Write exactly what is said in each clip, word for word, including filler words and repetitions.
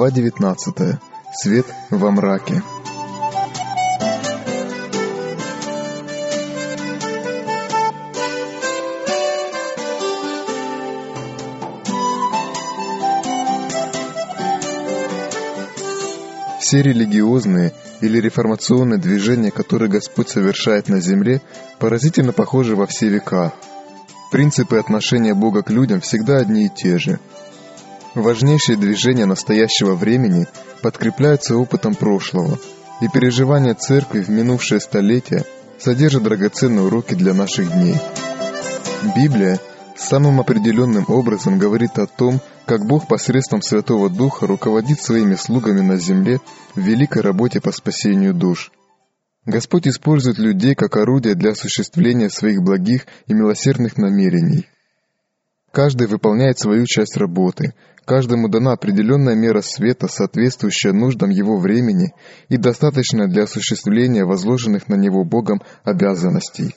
Глава девятнадцатая. Свет во мраке. Все религиозные или реформационные движения, которые Господь совершает на земле, поразительно похожи во все века. Принципы отношения Бога к людям всегда одни и те же. Важнейшие движения настоящего времени подкрепляются опытом прошлого, и переживания Церкви в минувшие столетия содержат драгоценные уроки для наших дней. Библия самым определенным образом говорит о том, как Бог посредством Святого Духа руководит своими слугами на земле в великой работе по спасению душ. Господь использует людей как орудие для осуществления своих благих и милосердных намерений. Каждый выполняет свою часть работы, каждому дана определенная мера света, соответствующая нуждам его времени и достаточная для осуществления возложенных на него Богом обязанностей.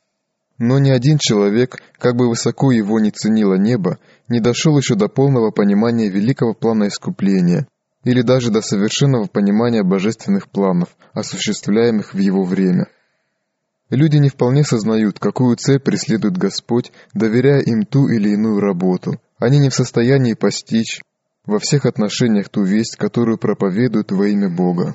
Но ни один человек, как бы высоко его ни ценило небо, не дошел еще до полного понимания великого плана искупления или даже до совершенного понимания божественных планов, осуществляемых в его время. Люди не вполне сознают, какую цель преследует Господь, доверяя им ту или иную работу. Они не в состоянии постичь во всех отношениях ту весть, которую проповедуют во имя Бога.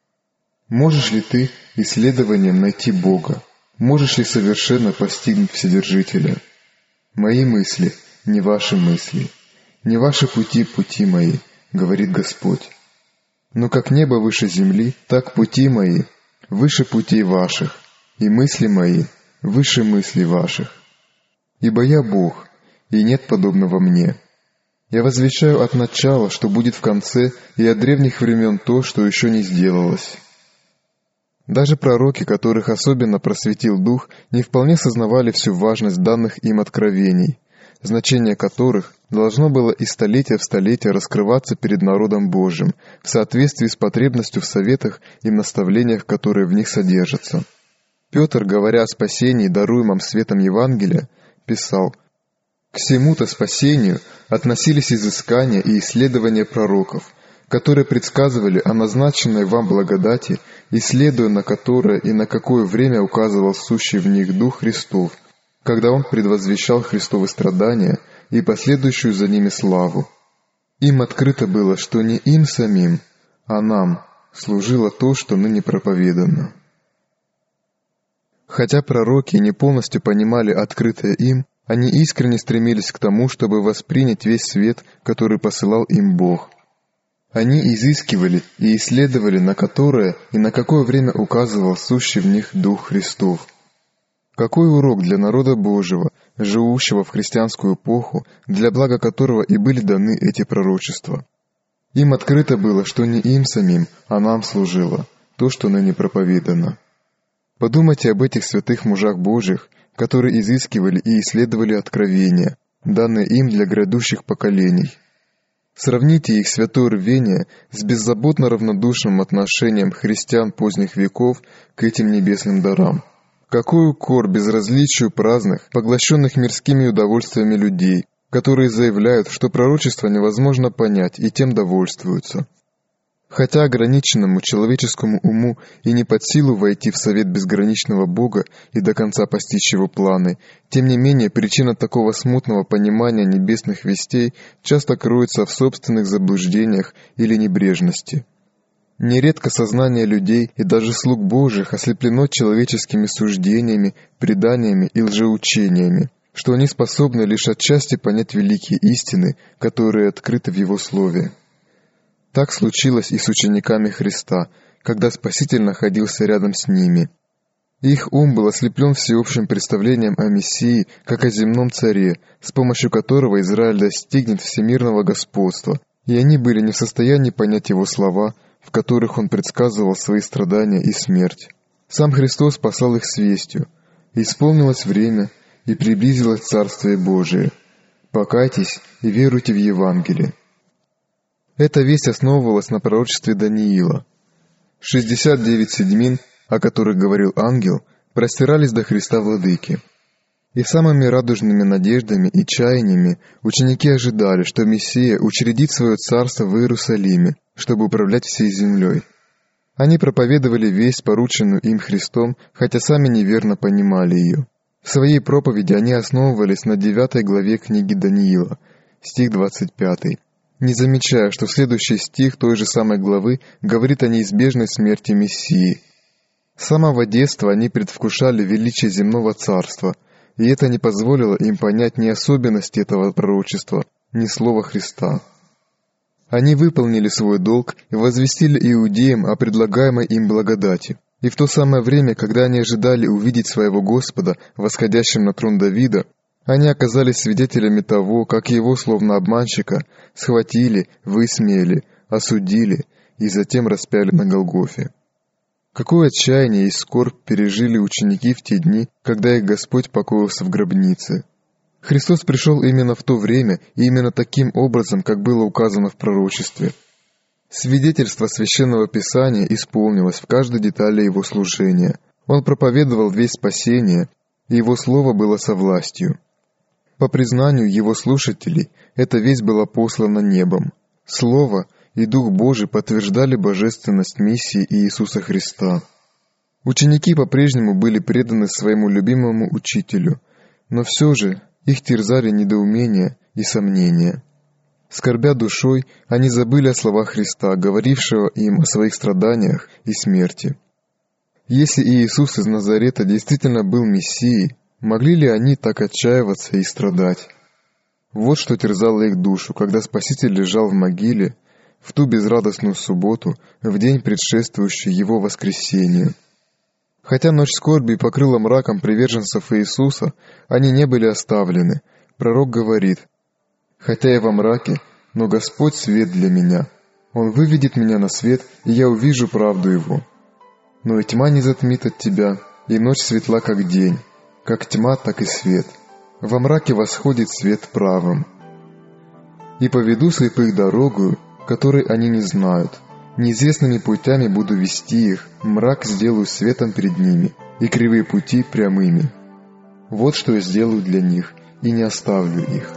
Можешь ли ты исследованием найти Бога? Можешь ли совершенно постигнуть Вседержителя? Мои мысли, не ваши мысли, не ваши пути, пути мои, говорит Господь. Но как небо выше земли, так пути мои выше путей ваших, и мысли мои выше мыслей ваших. Ибо я Бог, и нет подобного мне. Я возвещаю от начала, что будет в конце, и от древних времен то, что еще не сделалось. Даже пророки, которых особенно просветил Дух, не вполне сознавали всю важность данных им откровений, значение которых должно было из столетия в столетие раскрываться перед народом Божьим в соответствии с потребностью в советах и наставлениях, которые в них содержатся. Петр, говоря о спасении, даруемом светом Евангелия, писал: «К всему-то спасению относились изыскания и исследования пророков, которые предсказывали о назначенной вам благодати, исследуя на которое и на какое время указывал сущий в них Дух Христов, когда Он предвозвещал Христовы страдания и последующую за ними славу. Им открыто было, что не им самим, а нам служило то, что ныне проповедано». Хотя пророки не полностью понимали открытое им, они искренне стремились к тому, чтобы воспринять весь свет, который посылал им Бог. Они изыскивали и исследовали, на которое и на какое время указывал сущий в них Дух Христов. Какой урок для народа Божьего, живущего в христианскую эпоху, для блага которого и были даны эти пророчества. Им открыто было, что не им самим, а нам служило то, что ныне проповедано. Подумайте об этих святых мужах Божьих, которые изыскивали и исследовали откровения, данные им для грядущих поколений. Сравните их святое рвение с беззаботно равнодушным отношением христиан поздних веков к этим небесным дарам. Какой укор безразличию праздных, поглощенных мирскими удовольствиями людей, которые заявляют, что пророчество невозможно понять и тем довольствуются. Хотя ограниченному человеческому уму и не под силу войти в совет безграничного Бога и до конца постичь его планы, тем не менее причина такого смутного понимания небесных вестей часто кроется в собственных заблуждениях или небрежности. Нередко сознание людей и даже слуг Божьих ослеплено человеческими суждениями, преданиями и лжеучениями, что они способны лишь отчасти понять великие истины, которые открыты в Его Слове. Так случилось и с учениками Христа, когда Спаситель находился рядом с ними. Их ум был ослеплен всеобщим представлением о Мессии, как о земном царе, с помощью которого Израиль достигнет всемирного господства, и они были не в состоянии понять Его слова, в которых Он предсказывал свои страдания и смерть. Сам Христос послал их с вестью: «Исполнилось время, и приблизилось Царствие Божие. Покайтесь и веруйте в Евангелие». Эта весть основывалась на пророчестве Даниила. шестьдесят девять седьмин, о которых говорил ангел, простирались до Христа Владыки. И самыми радужными надеждами и чаяниями ученики ожидали, что Мессия учредит свое царство в Иерусалиме, чтобы управлять всей землей. Они проповедовали весть, порученную им Христом, хотя сами неверно понимали ее. В своей проповеди они основывались на девятой главе книги Даниила, стих двадцать пятый, не замечая, что следующий стих той же самой главы говорит о неизбежной смерти Мессии. С самого детства они предвкушали величие земного царства, и это не позволило им понять ни особенности этого пророчества, ни слова Христа. Они выполнили свой долг и возвестили иудеям о предлагаемой им благодати. И в то самое время, когда они ожидали увидеть своего Господа, восходящим на трон Давида, они оказались свидетелями того, как его, словно обманщика, схватили, высмеяли, осудили и затем распяли на Голгофе. Какое отчаяние и скорбь пережили ученики в те дни, когда их Господь покоился в гробнице. Христос пришел именно в то время и именно таким образом, как было указано в пророчестве. Свидетельство Священного Писания исполнилось в каждой детали Его служения. Он проповедовал весть спасения, и Его Слово было со властью. По признанию Его слушателей, эта весть была послана небом. Слово и Дух Божий подтверждали божественность миссии Иисуса Христа. Ученики по-прежнему были преданы своему любимому учителю, но все же их терзали недоумения и сомнения. Скорбя душой, они забыли о словах Христа, говорившего им о своих страданиях и смерти. Если Иисус из Назарета действительно был Мессией, могли ли они так отчаиваться и страдать? Вот что терзало их душу, когда Спаситель лежал в могиле, в ту безрадостную субботу, в день, предшествующий Его воскресению. Хотя ночь скорби покрыла мраком приверженцев Иисуса, они не были оставлены. Пророк говорит: «Хотя я во мраке, но Господь свет для меня. Он выведет меня на свет, и я увижу правду Его. Но и тьма не затмит от тебя, и ночь светла, как день, как тьма, так и свет. Во мраке восходит свет правым. И поведу слепых дорогою, которой они не знают. Неизвестными путями буду вести их, мрак сделаю светом перед ними, и кривые пути прямыми. Вот что я сделаю для них, и не оставлю их».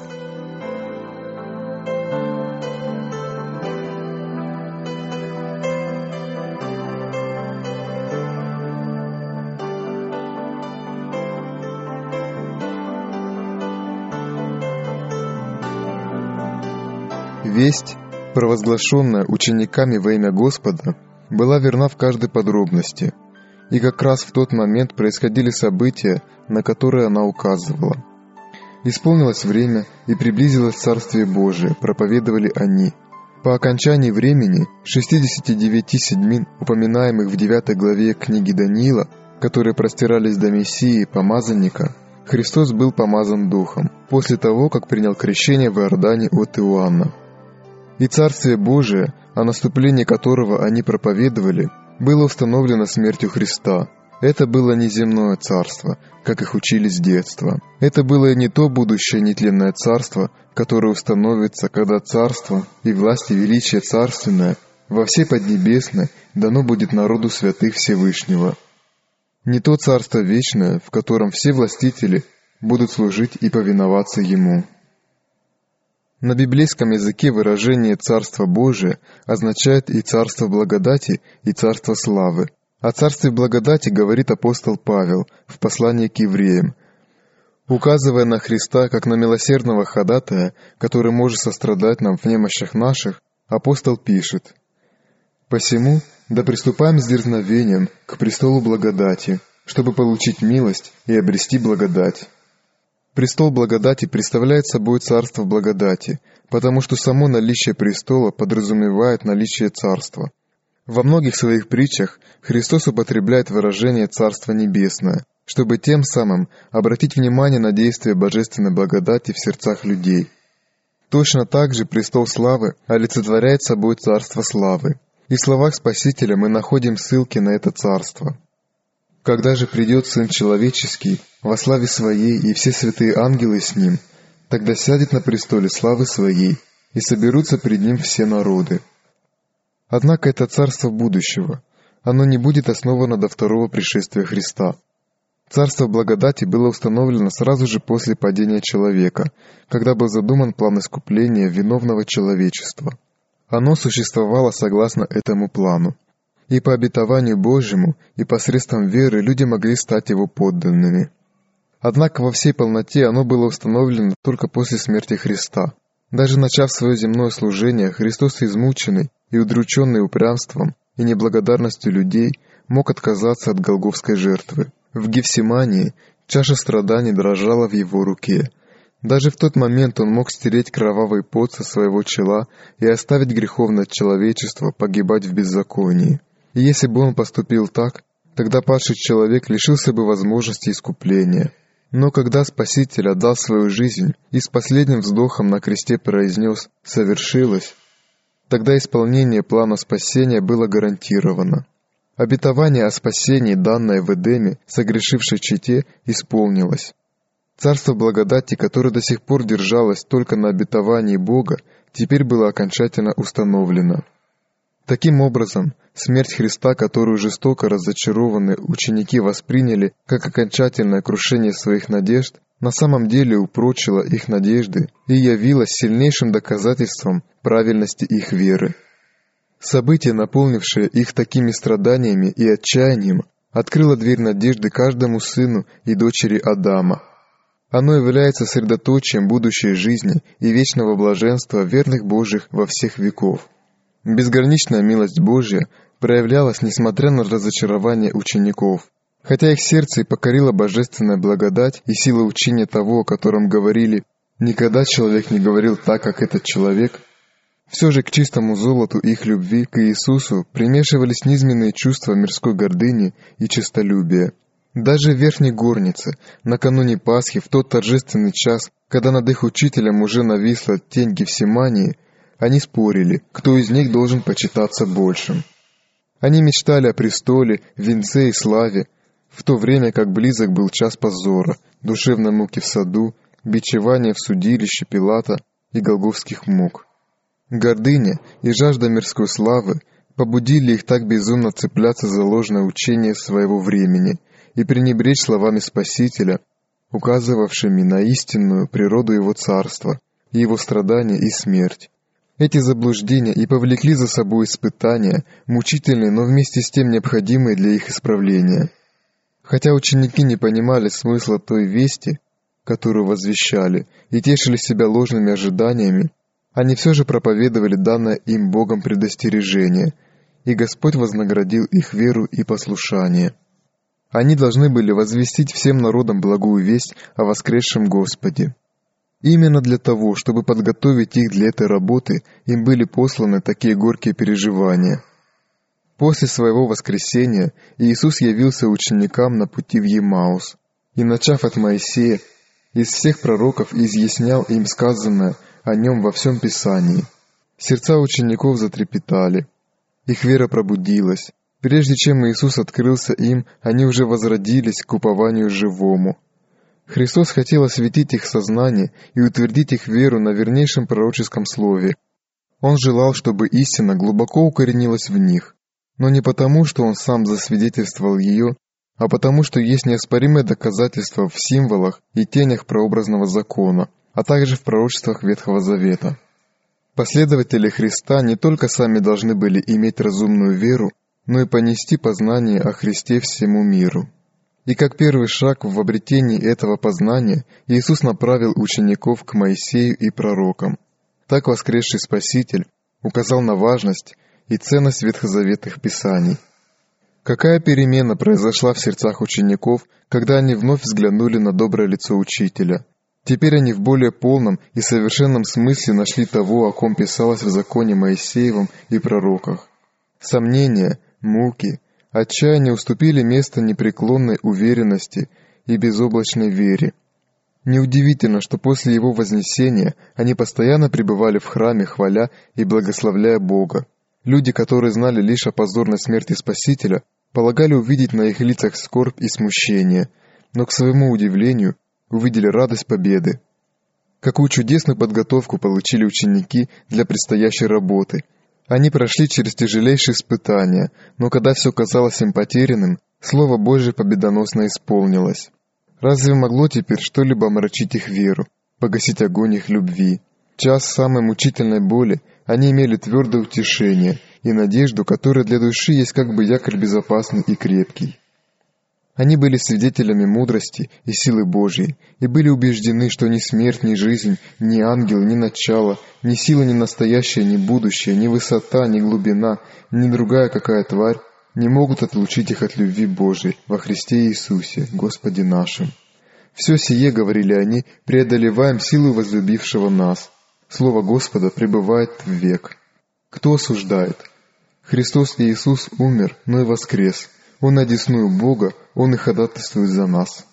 Весть, провозглашенная учениками во имя Господа, была верна в каждой подробности, и как раз в тот момент происходили события, на которые она указывала. Исполнилось время, и приблизилось Царствие Божие, проповедовали они. По окончании времени, шестидесяти девяти седьмин, упоминаемых в девятой главе книги Даниила, которые простирались до Мессии, помазанника, Христос был помазан Духом, после того, как принял крещение в Иордане от Иоанна. И Царствие Божие, о наступлении которого они проповедовали, было установлено смертью Христа. Это было не земное царство, как их учили с детства. Это было не то будущее нетленное царство, которое установится, когда царство и власть и величие царственное во всей Поднебесной дано будет народу святых Всевышнего. Не то царство вечное, в котором все властители будут служить и повиноваться Ему. На библейском языке выражение «Царство Божие» означает и «Царство благодати», и «Царство славы». О Царстве благодати говорит апостол Павел в послании к евреям. Указывая на Христа как на милосердного ходатая, который может сострадать нам в немощах наших, апостол пишет: «Посему да приступаем с дерзновением к престолу благодати, чтобы получить милость и обрести благодать». Престол благодати представляет собой царство благодати, потому что само наличие престола подразумевает наличие царства. Во многих своих притчах Христос употребляет выражение «Царство небесное», чтобы тем самым обратить внимание на действие божественной благодати в сердцах людей. Точно так же престол славы олицетворяет собой царство славы. И в словах Спасителя мы находим ссылки на это царство. «Когда же придет Сын Человеческий во славе Своей и все святые ангелы с Ним, тогда сядет на престоле славы Своей, и соберутся пред Ним все народы». Однако это царство будущего. Оно не будет основано до второго пришествия Христа. Царство благодати было установлено сразу же после падения человека, когда был задуман план искупления виновного человечества. Оно существовало согласно этому плану. И по обетованию Божьему, и посредством веры люди могли стать его подданными. Однако во всей полноте оно было установлено только после смерти Христа. Даже начав свое земное служение, Христос, измученный и удрученный упрямством и неблагодарностью людей, мог отказаться от голгофской жертвы. В Гефсимании чаша страданий дрожала в его руке. Даже в тот момент он мог стереть кровавый пот со своего чела и оставить греховное человечество погибать в беззаконии. И если бы он поступил так, тогда падший человек лишился бы возможности искупления. Но когда Спаситель отдал свою жизнь и с последним вздохом на кресте произнес «совершилось», тогда исполнение плана спасения было гарантировано. Обетование о спасении, данное в Эдеме, согрешившей чете, исполнилось. Царство благодати, которое до сих пор держалось только на обетовании Бога, теперь было окончательно установлено. Таким образом, смерть Христа, которую жестоко разочарованные ученики восприняли как окончательное крушение своих надежд, на самом деле упрочила их надежды и явилась сильнейшим доказательством правильности их веры. Событие, наполнившее их такими страданиями и отчаянием, открыло дверь надежды каждому сыну и дочери Адама. Оно является средоточием будущей жизни и вечного блаженства верных Божьих во всех веков. Безграничная милость Божья проявлялась несмотря на разочарование учеников. Хотя их сердце и покорила божественная благодать и сила учения того, о котором говорили «никогда человек не говорил так, как этот человек», все же к чистому золоту их любви к Иисусу примешивались низменные чувства мирской гордыни и честолюбия. Даже в верхней горнице, накануне Пасхи, в тот торжественный час, когда над их учителем уже нависла тень Гефсимании, они спорили, кто из них должен почитаться большим. Они мечтали о престоле, венце и славе, в то время как близок был час позора, душевной муки в саду, бичевания в судилище Пилата и голгофских мук. Гордыня и жажда мирской славы побудили их так безумно цепляться за ложное учение своего времени и пренебречь словами Спасителя, указывавшими на истинную природу Его Царства, и Его страдания и смерть. Эти заблуждения и повлекли за собой испытания, мучительные, но вместе с тем необходимые для их исправления. Хотя ученики не понимали смысла той вести, которую возвещали, и тешили себя ложными ожиданиями, они все же проповедовали данное им Богом предостережение, и Господь вознаградил их веру и послушание. Они должны были возвестить всем народам благую весть о воскресшем Господе. Именно для того, чтобы подготовить их для этой работы, им были посланы такие горькие переживания. После своего воскресения Иисус явился ученикам на пути в Емаус, и, начав от Моисея, из всех пророков изъяснял им сказанное о нем во всем Писании. Сердца учеников затрепетали, их вера пробудилась. Прежде чем Иисус открылся им, они уже возродились к упованию живому. Христос хотел осветить их сознание и утвердить их веру на вернейшем пророческом слове. Он желал, чтобы истина глубоко укоренилась в них, но не потому, что Он сам засвидетельствовал ее, а потому, что есть неоспоримое доказательство в символах и тенях прообразного закона, а также в пророчествах Ветхого Завета. Последователи Христа не только сами должны были иметь разумную веру, но и понести познание о Христе всему миру. И как первый шаг в обретении этого познания Иисус направил учеников к Моисею и пророкам. Так воскресший Спаситель указал на важность и ценность ветхозаветных писаний. Какая перемена произошла в сердцах учеников, когда они вновь взглянули на доброе лицо Учителя? Теперь они в более полном и совершенном смысле нашли того, о ком писалось в законе Моисеевом и пророках. Сомнения, муки, отчаяние уступили место непреклонной уверенности и безоблачной вере. Неудивительно, что после его вознесения они постоянно пребывали в храме, хваля и благословляя Бога. Люди, которые знали лишь о позорной смерти Спасителя, полагали увидеть на их лицах скорбь и смущение, но, к своему удивлению, увидели радость победы. Какую чудесную подготовку получили ученики для предстоящей работы. Они прошли через тяжелейшие испытания, но когда все казалось им потерянным, Слово Божие победоносно исполнилось. Разве могло теперь что-либо омрачить их веру, погасить огонь их любви? В час самой мучительной боли они имели твердое утешение и надежду, которая для души есть как бы якорь безопасный и крепкий. Они были свидетелями мудрости и силы Божьей и были убеждены, что ни смерть, ни жизнь, ни ангел, ни начало, ни сила, ни настоящее, ни будущее, ни высота, ни глубина, ни другая какая тварь не могут отлучить их от любви Божией во Христе Иисусе, Господе нашим. Все сие, говорили они, преодолеваем силу возлюбившего нас. Слово Господа пребывает в век. Кто осуждает? Христос Иисус умер, но и воскрес. Он одесную Бога, Он и ходатайствует за нас.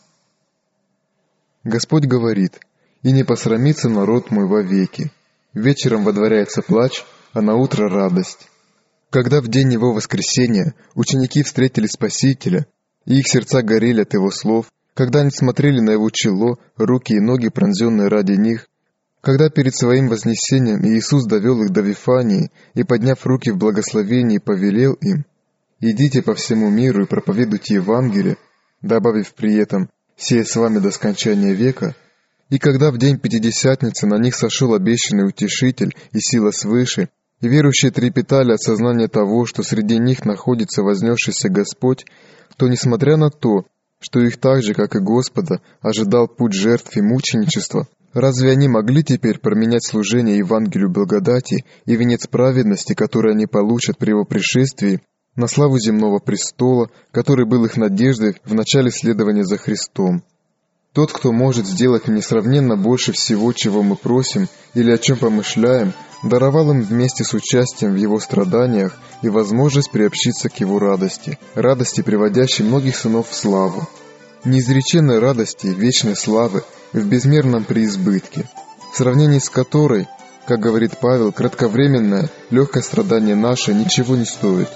Господь говорит: «И не посрамится народ мой вовеки. Вечером водворяется плач, а наутро радость». Когда в день Его воскресения ученики встретили Спасителя, и их сердца горели от Его слов, когда они смотрели на Его чело, руки и ноги, пронзенные ради них, когда перед Своим вознесением Иисус довел их до Вифании и, подняв руки в благословении, повелел им: «Идите по всему миру и проповедуйте Евангелие», добавив при этом: «Сие с вами до скончания века», и когда в день Пятидесятницы на них сошел обещанный Утешитель и сила свыше, и верующие трепетали от сознания того, что среди них находится вознесшийся Господь, то, несмотря на то, что их так же, как и Господа, ожидал путь жертв и мученичества, разве они могли теперь променять служение Евангелию благодати и венец праведности, который они получат при Его пришествии, на славу земного престола, который был их надеждой в начале следования за Христом? Тот, кто может сделать несравненно больше всего, чего мы просим или о чем помышляем, даровал им вместе с участием в Его страданиях и возможность приобщиться к Его радости, радости, приводящей многих сынов в славу. Неизреченной радости, вечной славы в безмерном преизбытке, в сравнении с которой, как говорит Павел, кратковременное, легкое страдание наше ничего не стоит.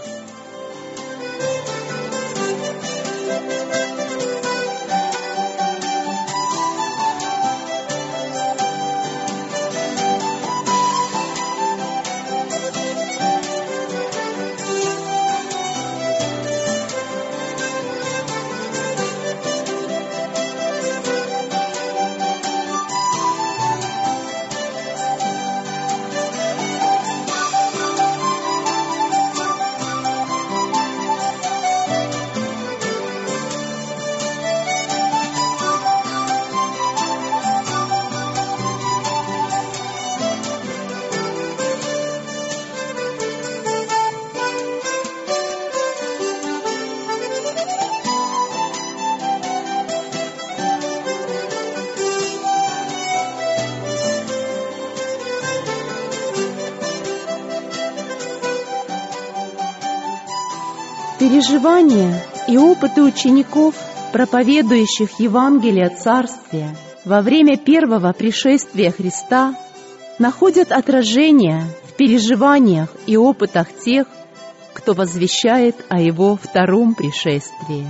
Переживания и опыты учеников, проповедующих Евангелие Царствия во время первого пришествия Христа, находят отражение в переживаниях и опытах тех, кто возвещает о Его втором пришествии.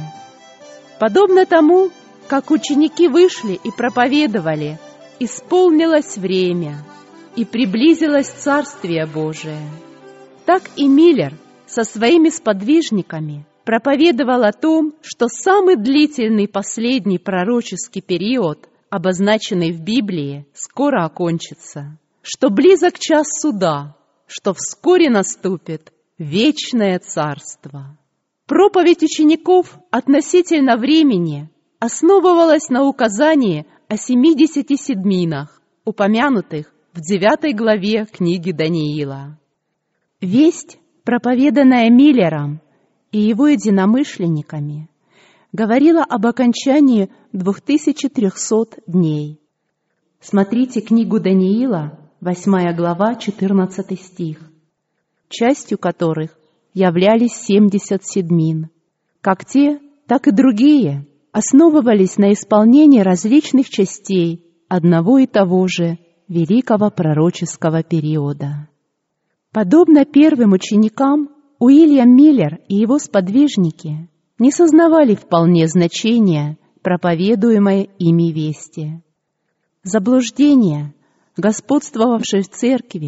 Подобно тому, как ученики вышли и проповедовали: «Исполнилось время, и приблизилось Царствие Божие», так и Миллер со своими сподвижниками проповедовал о том, что самый длительный последний пророческий период, обозначенный в Библии, скоро окончится, что близок час суда, что вскоре наступит вечное царство. Проповедь учеников относительно времени основывалась на указании о семидесяти седминах, упомянутых в девятой главе книги Даниила. Весть, проповеданная Миллером и его единомышленниками, говорила об окончании двух тысяч трехсот дней. Смотрите книгу Даниила, восьмая глава, четырнадцатый стих, частью которых являлись семьдесят седмин. Как те, так и другие основывались на исполнении различных частей одного и того же великого пророческого периода. Подобно первым ученикам, Уильям Миллер и его сподвижники не сознавали вполне значения проповедуемой ими вести. Заблуждения, господствовавшие в церкви,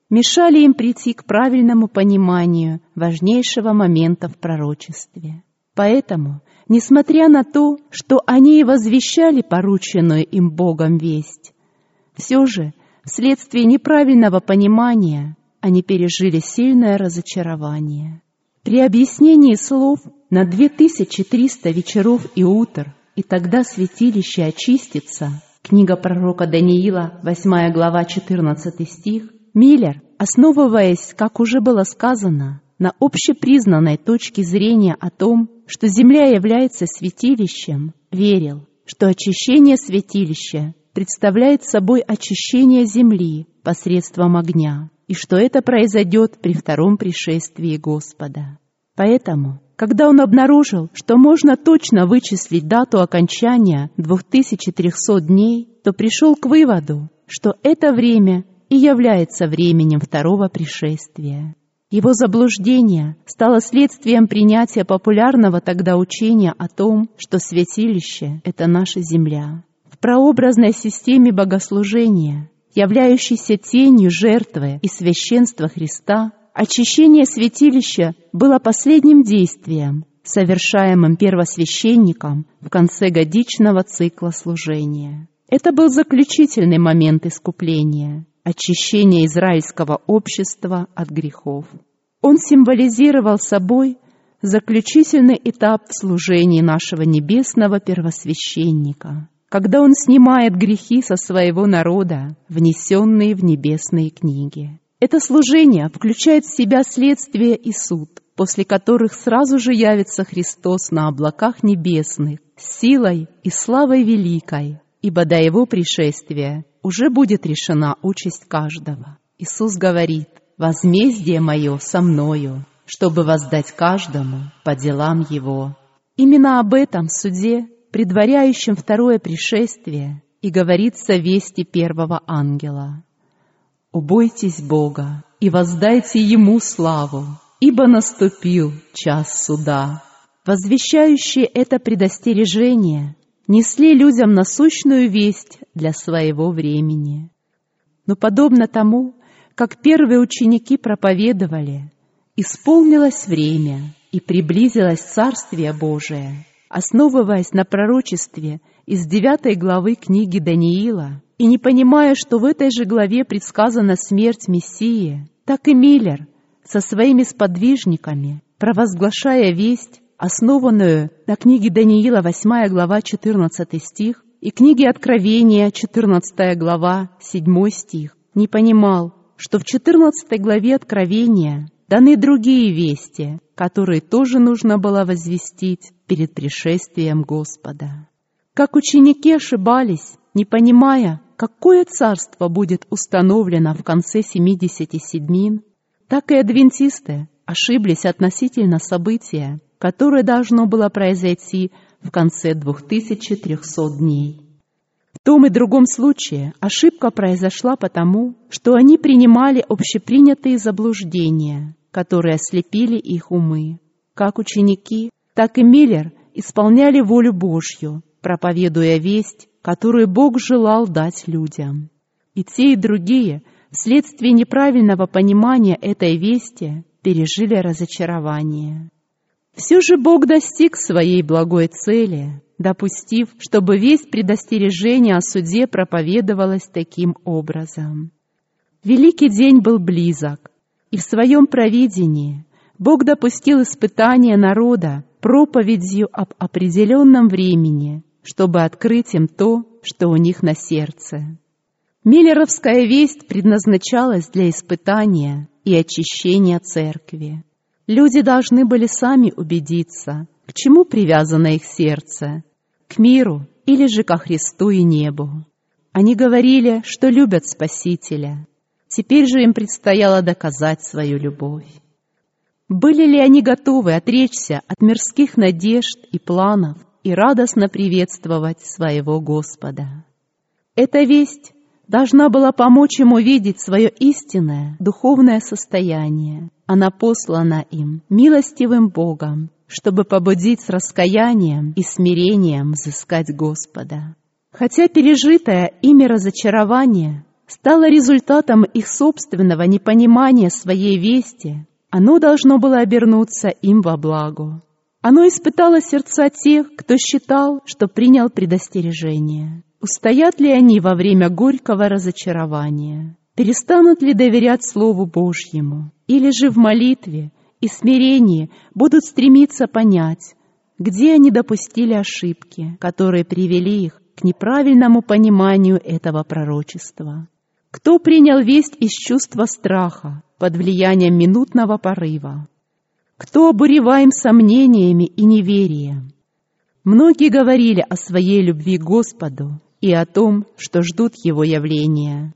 мешали им прийти к правильному пониманию важнейшего момента в пророчестве. Поэтому, несмотря на то, что они и возвещали порученную им Богом весть, все же, вследствие неправильного понимания, они пережили сильное разочарование. При объяснении слов на две тысячи триста вечеров и утр «И тогда святилище очистится» книга пророка Даниила, восьмая глава, четырнадцатый стих, Миллер, основываясь, как уже было сказано, на общепризнанной точке зрения о том, что земля является святилищем, верил, что очищение святилища представляет собой очищение земли посредством огня, и что это произойдет при втором пришествии Господа. Поэтому, когда он обнаружил, что можно точно вычислить дату окончания две тысячи трёхсот дней, то пришел к выводу, что это время и является временем второго пришествия. Его заблуждение стало следствием принятия популярного тогда учения о том, что святилище — это наша земля. В прообразной системе богослужения, являющейся тенью жертвы и священства Христа, очищение святилища было последним действием, совершаемым первосвященником в конце годичного цикла служения. Это был заключительный момент искупления, очищение израильского общества от грехов. Он символизировал собой заключительный этап в служении нашего небесного первосвященника, когда он снимает грехи со своего народа, внесенные в небесные книги. Это служение включает в себя следствие и суд, после которых сразу же явится Христос на облаках небесных с силой и славой великой, ибо до Его пришествия уже будет решена участь каждого. Иисус говорит: «Возмездие Мое со Мною, чтобы воздать каждому по делам его». Именно об этом суде, предваряющем второе пришествие, и говорится в вести первого ангела. «Убойтесь Бога и воздайте Ему славу, ибо наступил час суда». Возвещающие это предостережение несли людям насущную весть для своего времени. Но подобно тому, как первые ученики проповедовали, исполнилось время и приблизилось Царствие Божие, основываясь на пророчестве из девятой главы книги Даниила, и не понимая, что в этой же главе предсказана смерть Мессии, так и Миллер со своими сподвижниками, провозглашая весть, основанную на книге Даниила, восьмая глава, четырнадцатый стих, и книге Откровения, четырнадцатая глава, седьмой стих, не понимал, что в четырнадцатой главе Откровения даны другие вести, которые тоже нужно было возвестить перед пришествием Господа. Как ученики ошибались, не понимая, какое царство будет установлено в конце семидесяти седмин, так и адвентисты ошиблись относительно события, которое должно было произойти в конце двух тысяч трёхсот дней. В том и другом случае ошибка произошла потому, что они принимали общепринятые заблуждения, которые ослепили их умы. Как ученики, так и Миллер исполняли волю Божью, проповедуя весть, которую Бог желал дать людям. И те, и другие, вследствие неправильного понимания этой вести, пережили разочарование. Все же Бог достиг своей благой цели, допустив, чтобы весть предостережения о суде проповедовалась таким образом. Великий день был близок, и в своем провидении Бог допустил испытание народа проповедью об определенном времени, чтобы открыть им то, что у них на сердце. Миллеровская весть предназначалась для испытания и очищения церкви. Люди должны были сами убедиться, к чему привязано их сердце, к миру или же ко Христу и небу. Они говорили, что любят Спасителя. Теперь же им предстояло доказать свою любовь. Были ли они готовы отречься от мирских надежд и планов и радостно приветствовать своего Господа? Эта весть должна была помочь им увидеть свое истинное духовное состояние. Она послана им милостивым Богом, чтобы побудить с раскаянием и смирением взыскать Господа. Хотя пережитое ими разочарование стало результатом их собственного непонимания своей вести, оно должно было обернуться им во благо. Оно испытало сердца тех, кто считал, что принял предостережение. Устоят ли они во время горького разочарования? Перестанут ли доверять Слову Божьему? Или же в молитве и смирении будут стремиться понять, где они допустили ошибки, которые привели их к неправильному пониманию этого пророчества? Кто принял весть из чувства страха под влиянием минутного порыва? Кто обуреваем сомнениями и неверием? Многие говорили о своей любви к Господу и о том, что ждут Его явления.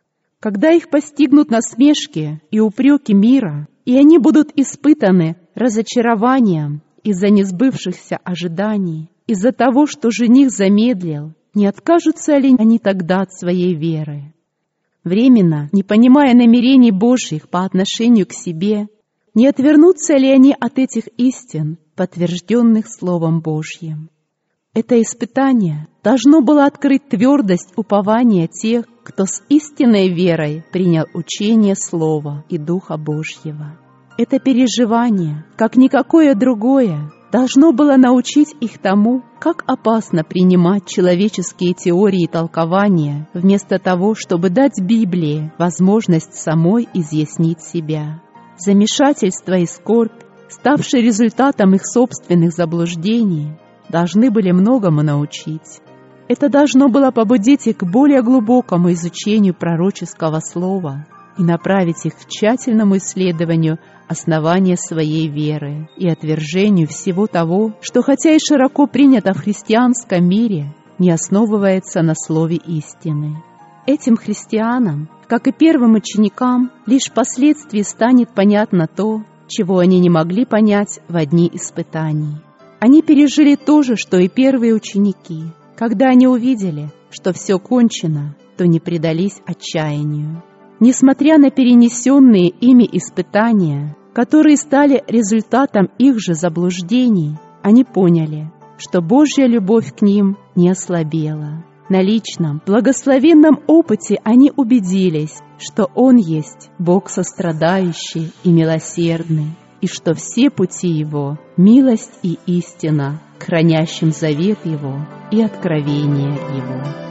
Когда их постигнут насмешки и упреки мира, и они будут испытаны разочарованием из-за несбывшихся ожиданий, из-за того, что жених замедлил, не откажутся ли они тогда от своей веры? Временно, не понимая намерений Божьих по отношению к себе, не отвернутся ли они от этих истин, подтвержденных Словом Божьим? Это испытание должно было открыть твердость упования тех, кто с истинной верой принял учение Слова и Духа Божьего. Это переживание, как никакое другое, должно было научить их тому, как опасно принимать человеческие теории и толкования, вместо того, чтобы дать Библии возможность самой изъяснить себя. Замешательство и скорбь, ставшие результатом их собственных заблуждений, должны были многому научить. Это должно было побудить их к более глубокому изучению пророческого слова и направить их к тщательному исследованию основания своей веры и отвержению всего того, что, хотя и широко принято в христианском мире, не основывается на слове истины. Этим христианам, как и первым ученикам, лишь впоследствии станет понятно то, чего они не могли понять в дни испытаний. Они пережили то же, что и первые ученики. Когда они увидели, что все кончено, то не предались отчаянию. Несмотря на перенесенные ими испытания, которые стали результатом их же заблуждений, они поняли, что Божья любовь к ним не ослабела. На личном, благословенном опыте они убедились, что Он есть Бог сострадающий и милосердный, и что все пути Его — милость и истина к хранящим завет Его и откровение Его.